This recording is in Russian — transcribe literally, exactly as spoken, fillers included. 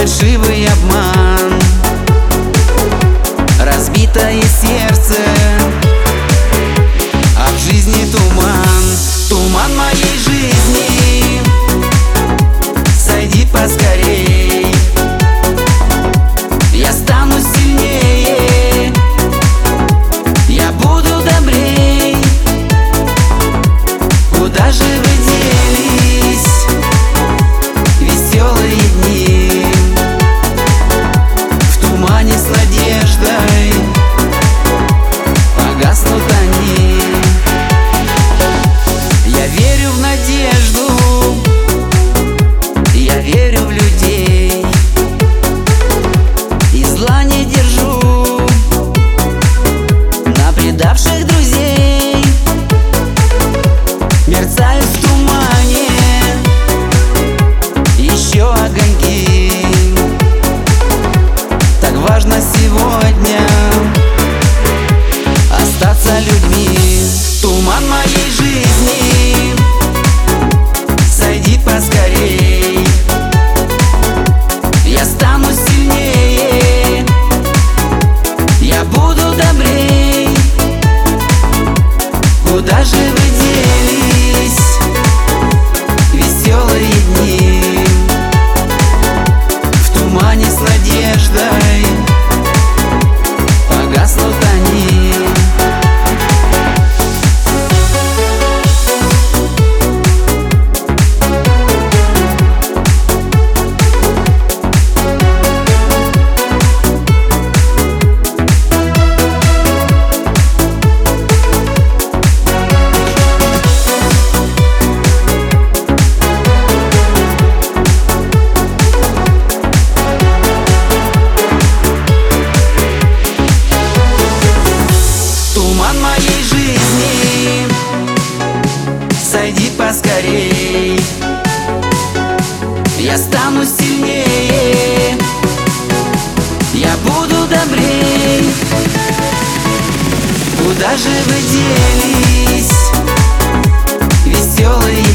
фальшивый обман, разбитое сердце, а в жизни туман. Туман моей жизни, сойди поскорей. Я стану сильнее, я буду добрей. Куда же вы делись, веселые дни? В тумане с надеждой погаснут они. Я верю в надежду, я верю в людей, и зла не держу на предавших друзей. Мерцают в тумане еще огоньки. Так важно сегодня остаться людьми. Туман моей жизни, сойди поскорей. Я стану сильнее, я буду добрей. Куда же вы делись, веселые дни? В тумане с надеждой погаснут они. Туман моей жизни, сойди поскорей. Я стану сильнее, я буду добрей. Куда же вы делись, веселые